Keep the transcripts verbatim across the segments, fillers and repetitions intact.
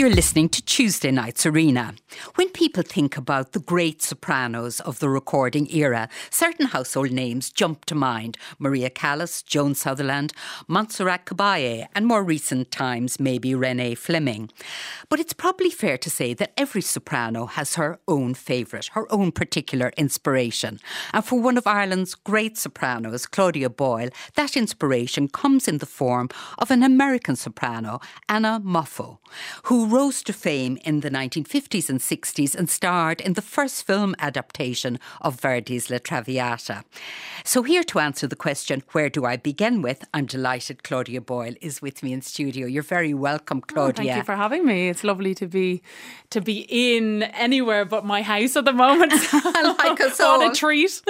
You're listening to Tuesday Night's Arena. When people think about the great sopranos of the recording era, certain household names jump to mind. Maria Callas, Joan Sutherland, Montserrat Caballé, and more recent times maybe Renee Fleming. But it's probably fair to say that every soprano has her own favourite, her own particular inspiration. And for one of Ireland's great sopranos, Claudia Boyle, that inspiration comes in the form of an American soprano, Anna Moffo, who rose to fame in the nineteen fifties and sixties and starred in the first film adaptation of Verdi's La Traviata. So here to answer the question, where do I begin with? I'm delighted Claudia Boyle is with me in studio. You're very welcome, Claudia. Oh, thank you for having me. It's lovely to be to be in anywhere but my house at the moment. Like us all. What a treat.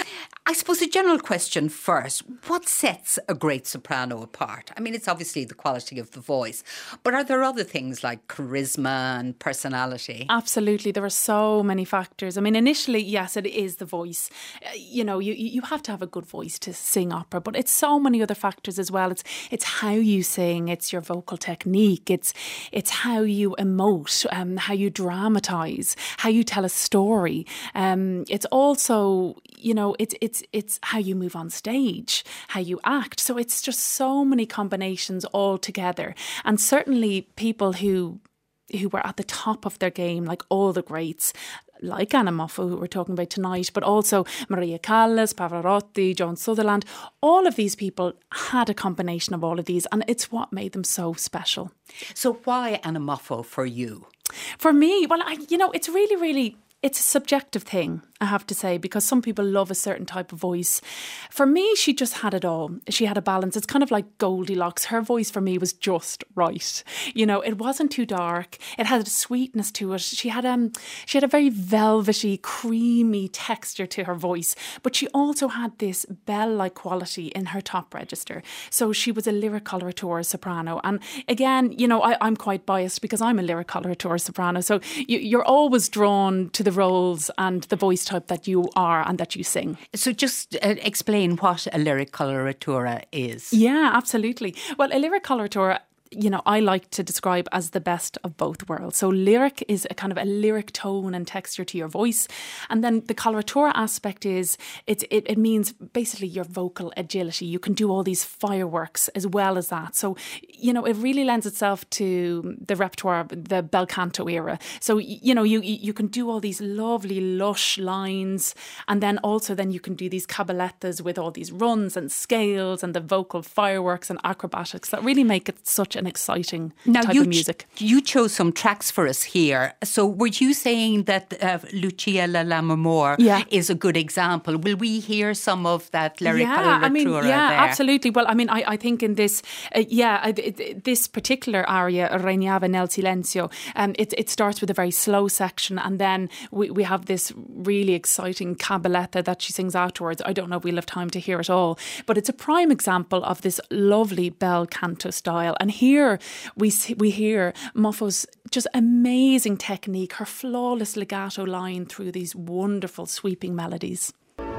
I suppose a general question first. What sets a great soprano apart? I mean, it's obviously the quality of the voice, but are there other things like charisma and personality? Absolutely. There are so many factors. I mean, initially, yes, it is the voice. Uh, you know, you, you have to have a good voice to sing opera, but it's so many other factors as well. It's it's how you sing, it's your vocal technique, it's it's how you emote, um, how you dramatise, how you tell a story. Um, it's also, you know, it's it's it's how you move on stage, how you act. So it's just so many combinations all together. And certainly people who who were at the top of their game, like all the greats, like Anna Moffo, who we're talking about tonight, but also Maria Callas, Pavarotti, Joan Sutherland, all of these people had a combination of all of these, and it's what made them so special. So why Anna Moffo for you? For me, well, I, you know, it's really, really, it's a subjective thing, I have to say, because some people love a certain type of voice. For me, she just had it all. She had a balance. It's kind of like Goldilocks. Her voice for me was just right. You know, it wasn't too dark. It had a sweetness to it. She had um, she had a very velvety, creamy texture to her voice, but she also had this bell-like quality in her top register. So she was a lyric coloratura soprano. And again, you know, I, I'm quite biased because I'm a lyric coloratura soprano. So you, you're always drawn to the roles and the voice type that you are and that you sing. So just uh, explain what a lyric coloratura is. Yeah, absolutely. Well, a lyric coloratura, you know, I like to describe as the best of both worlds. So lyric is a kind of a lyric tone and texture to your voice. And then the coloratura aspect is, it, it, it means basically your vocal agility. You can do all these fireworks as well as that. So, you know, it really lends itself to the repertoire, the bel canto era. So, you know, you you can do all these lovely lush lines. And then also then you can do these caballettas with all these runs and scales and the vocal fireworks and acrobatics that really make it such an exciting now, type you of music. Ch- you chose some tracks for us here. So were you saying that uh, Lucia La Lammermoor yeah. is a good example? Will we hear some of that lyric yeah, coloratura I mean, yeah, there? absolutely. Well, I mean, I, I think in this, uh, yeah, I, it, this particular aria, Regnava nel silenzio, um, it, it starts with a very slow section, and then we, we have this really exciting cabaletta that she sings afterwards. I don't know if we'll have time to hear it all, but it's a prime example of this lovely bel canto style. And here Here we see, we hear Moffo's just amazing technique, her flawless legato line through these wonderful sweeping melodies.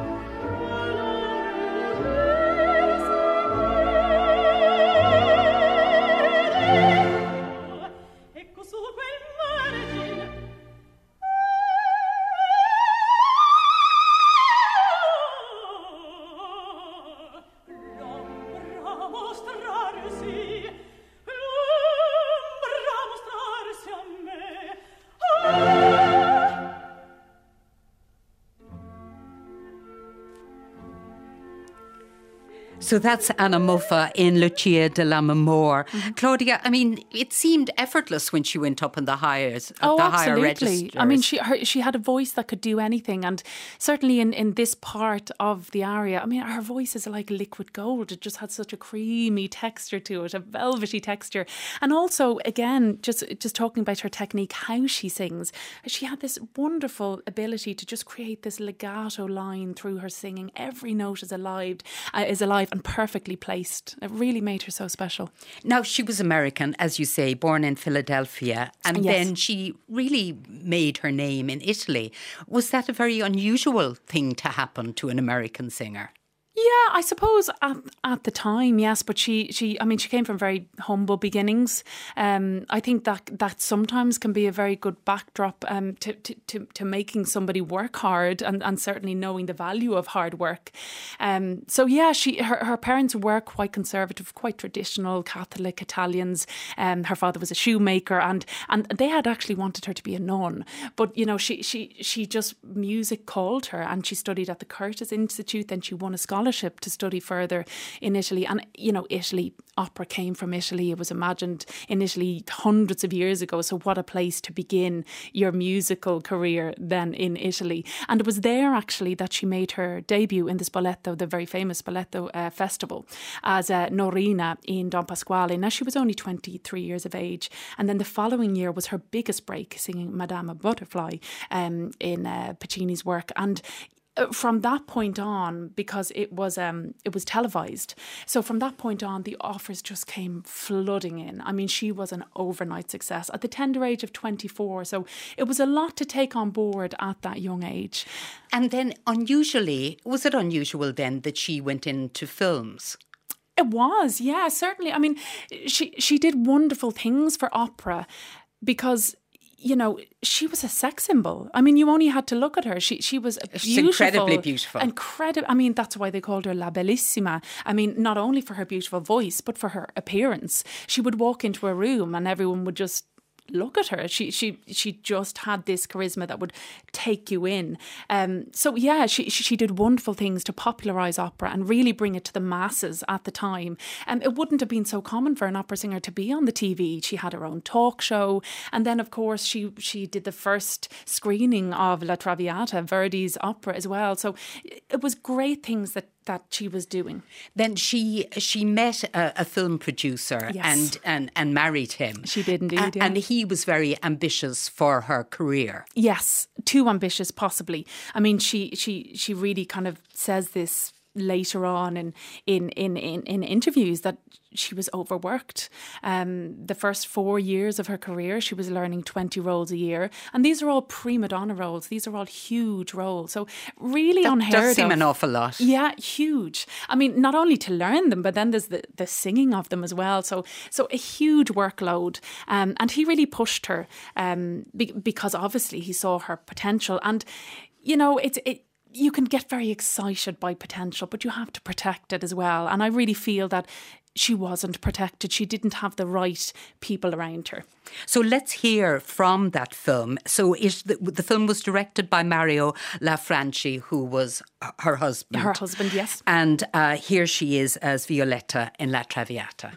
So that's Anna Moffo in Lucia de Lammermoor. Mm-hmm. Claudia, I mean, it seemed effortless when she went up in the highs, oh, the absolutely. higher registers. I mean, she her, she had a voice that could do anything, and certainly in, in this part of the aria, I mean, her voice is like liquid gold. It just had such a creamy texture to it, a velvety texture, and also again, just just talking about her technique, how she sings, she had this wonderful ability to just create this legato line through her singing. Every note is alive, uh, is alive. And perfectly placed. It really made her so special. Now, she was American, as you say, born in Philadelphia, and yes. then she really made her name in Italy. Was that a very unusual thing to happen to an American singer? Yeah, I suppose at, at the time, yes, but she, she, I mean, she came from very humble beginnings. Um, I think that that sometimes can be a very good backdrop um, to, to, to, to making somebody work hard and, and certainly knowing the value of hard work. Um, so yeah, she, her, her parents were quite conservative, quite traditional Catholic Italians. Um, her father was a shoemaker, and and they had actually wanted her to be a nun, but you know, she she she just music called her, and she studied at the Curtis Institute. Then she won a scholarship to study further in Italy. And, you know, Italy, opera came from Italy. It was imagined in Italy hundreds of years ago. So what a place to begin your musical career then in Italy. And it was there actually that she made her debut in the Spoleto, the very famous Spoleto uh, festival, as uh, Norina in Don Pasquale. Now, she was only twenty-three years of age. And then the following year was her biggest break, singing Madama Butterfly um, in uh, Puccini's work. And from that point on, because it was um, it was televised, so from that point on, the offers just came flooding in. I mean, she was an overnight success at the tender age of twenty-four. So it was a lot to take on board at that young age. And then, unusually, was it unusual then that she went into films? It was, yeah, certainly. I mean, she she did wonderful things for opera because, you know, she was a sex symbol. I mean, you only had to look at her. She she was beautiful. She's incredibly beautiful. Incredible. I mean, that's why they called her La Bellissima. I mean, not only for her beautiful voice, but for her appearance. She would walk into a room and everyone would just look at her. She she she just had this charisma that would take you in. Um, so yeah, she she did wonderful things to popularise opera and really bring it to the masses at the time. And um, it wouldn't have been so common for an opera singer to be on the T V. She had her own talk show, and then of course she she did the first screening of La Traviata, Verdi's opera as well. So it was great things that. that she was doing. Then she she met a, a film producer yes. and, and, and married him. She did indeed, a- yeah. And he was very ambitious for her career. Yes, too ambitious possibly. I mean, she she she really kind of says this later on in in in in, in interviews that she was overworked. Um, the first four years of her career, she was learning twenty roles a year, and these are all prima donna roles. These are all huge roles, so really that unheard of. Does seem an awful lot. Yeah, huge. I mean, not only to learn them, but then there's the, the singing of them as well. So, so a huge workload. Um, and he really pushed her um, be- because obviously he saw her potential. And you know, it's it. You can get very excited by potential, but you have to protect it as well. And I really feel that she wasn't protected. She didn't have the right people around her. So let's hear from that film. So is the, the film was directed by Mario Lafranchi, who was her husband. Her husband, yes. And uh, here she is as Violetta in La Traviata.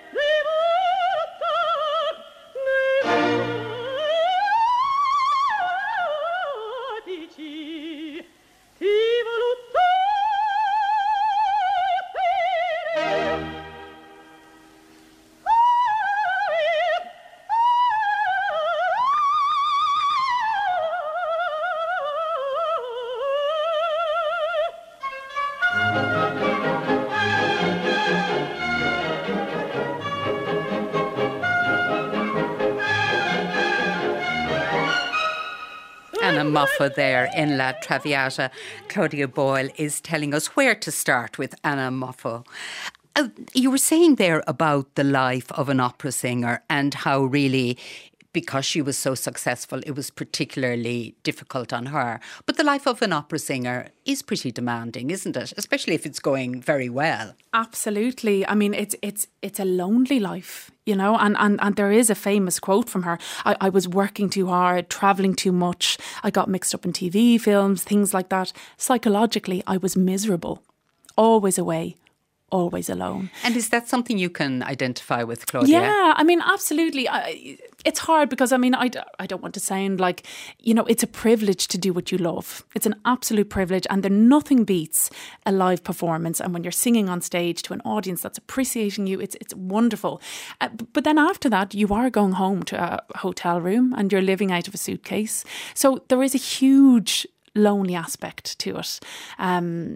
Anna Moffat there in La Traviata. Claudia Boyle is telling us where to start with Anna Moffat. Uh, you were saying there about the life of an opera singer and how really, because she was so successful, it was particularly difficult on her. But the life of an opera singer is pretty demanding, isn't it? Especially if it's going very well. Absolutely. I mean, it's it's it's a lonely life, you know, and, and, and there is a famous quote from her. I, I was working too hard, travelling too much. I got mixed up in T V films, things like that. Psychologically, I was miserable, always away. Always alone. And is that something you can identify with, Claudia? Yeah, I mean, absolutely. I, it's hard because, I mean, I, I don't want to sound like, you know, it's a privilege to do what you love. It's an absolute privilege, and there nothing beats a live performance. And when you're singing on stage to an audience that's appreciating you, it's it's wonderful. Uh, but then after that, you are going home to a hotel room and you're living out of a suitcase. So there is a huge lonely aspect to it. Um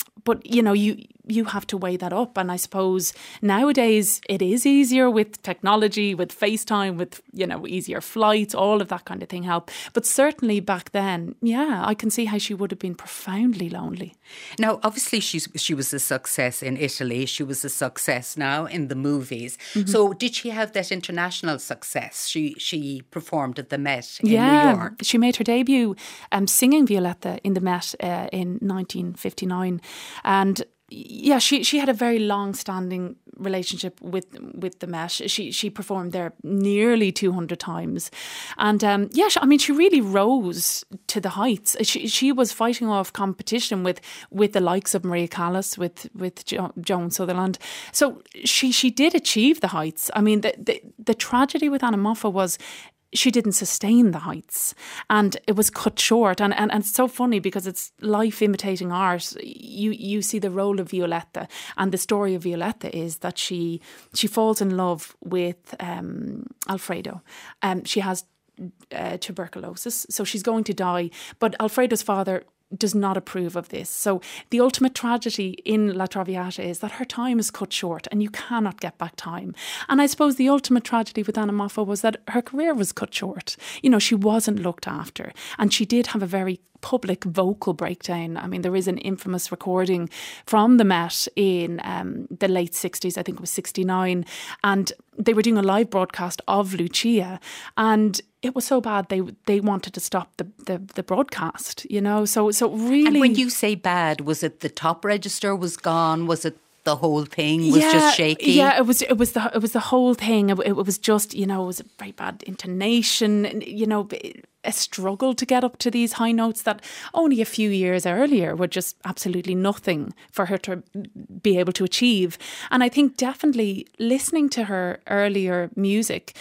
but, you know, you you have to weigh that up. And I suppose nowadays it is easier with technology, with FaceTime, with, you know, easier flights, all of that kind of thing help. But certainly back then, yeah, I can see how she would have been profoundly lonely. Now, obviously, she's, she was a success in Italy. She was a success now in the movies. Mm-hmm. So did she have that international success? She she performed at the Met in yeah, New York. She made her debut um, singing Violetta in the Met uh, in nineteen fifty-nine. And yeah, she she had a very long-standing relationship with with the Met. She she performed there nearly two hundred times, and um, yeah, I mean, she really rose to the heights. She she was fighting off competition with with the likes of Maria Callas, with with jo- Joan Sutherland. So she she did achieve the heights. I mean, the the, the tragedy with Anna Moffat was she didn't sustain the heights, and it was cut short. And, and, and it's so funny because it's life imitating art. You you see the role of Violetta, and the story of Violetta is that she she falls in love with um, Alfredo. Um, she has uh, tuberculosis, so she's going to die. But Alfredo's father does not approve of this. So the ultimate tragedy in La Traviata is that her time is cut short and you cannot get back time. And I suppose the ultimate tragedy with Anna Moffat was that her career was cut short. You know, she wasn't looked after, and she did have a very public vocal breakdown. I mean, there is an infamous recording from the Met in um, the late sixties, I think it was sixty-nine, and they were doing a live broadcast of Lucia, and it was so bad they they wanted to stop the, the, the broadcast, you know. So so really, and when you say bad, was it the top register was gone? Was it the whole thing was yeah, just shaky? Yeah, it was. It was the it was the whole thing. It, it was just, you know, it was a very bad intonation. You know, a struggle to get up to these high notes that only a few years earlier were just absolutely nothing for her to be able to achieve. And I think definitely listening to her earlier music,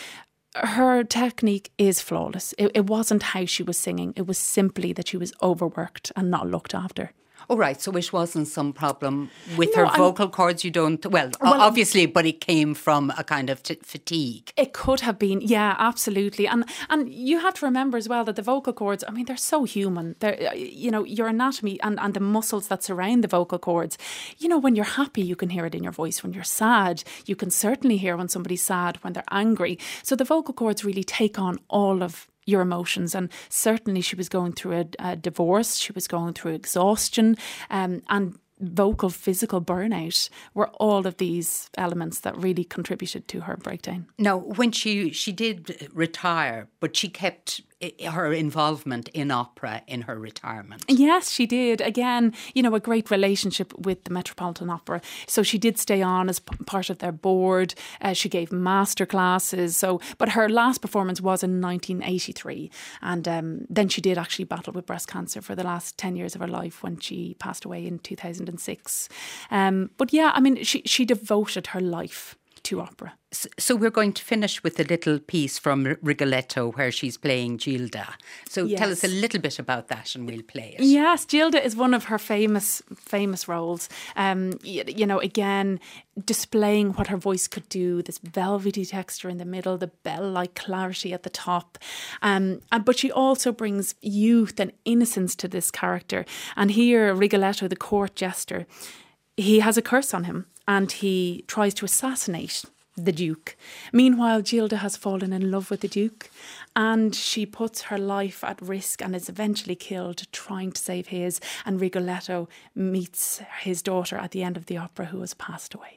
her technique is flawless. It, it wasn't how she was singing. It was simply that she was overworked and not looked after. Oh, right. So it wasn't some problem with No, her vocal cords. You don't, well, Well, obviously, but it came from a kind of t- fatigue. It could have been, yeah, absolutely. And and you have to remember as well that the vocal cords, I mean, they're so human. They're, you know, your anatomy and, and the muscles that surround the vocal cords. You know, when you're happy, you can hear it in your voice. When you're sad, you can certainly hear when somebody's sad, when they're angry. So the vocal cords really take on all of your emotions, and certainly she was going through a, a divorce, she was going through exhaustion, um, and vocal physical burnout were all of these elements that really contributed to her breakdown. Now, when she she did retire, but she kept her involvement in opera in her retirement. Yes, she did. Again, you know, a great relationship with the Metropolitan Opera. So she did stay on as p- part of their board. Uh, she gave master classes. So, but her last performance was in nineteen eighty-three, and um, then she did actually battle with breast cancer for the last ten years of her life when she passed away in two thousand six. Um, but yeah, I mean, she she devoted her life to opera. So we're going to finish with a little piece from Rigoletto where she's playing Gilda. So yes. Tell us a little bit about that and we'll play it. Yes, Gilda is one of her famous famous roles. Um, you, you know, again, displaying what her voice could do, this velvety texture in the middle, the bell-like clarity at the top. Um, and, but she also brings youth and innocence to this character. And here, Rigoletto, the court jester, he has a curse on him and he tries to assassinate the Duke. Meanwhile, Gilda has fallen in love with the Duke and she puts her life at risk and is eventually killed trying to save his. And Rigoletto meets his daughter at the end of the opera who has passed away.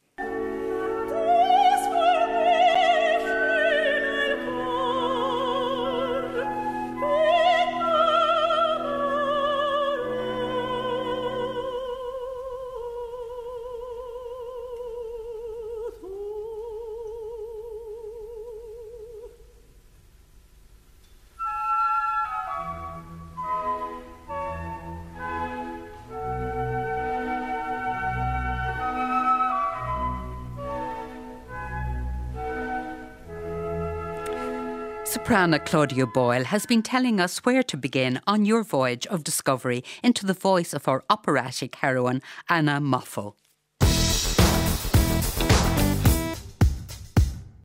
Soprano Claudia Boyle has been telling us where to begin on your voyage of discovery into the voice of our operatic heroine, Anna Moffat.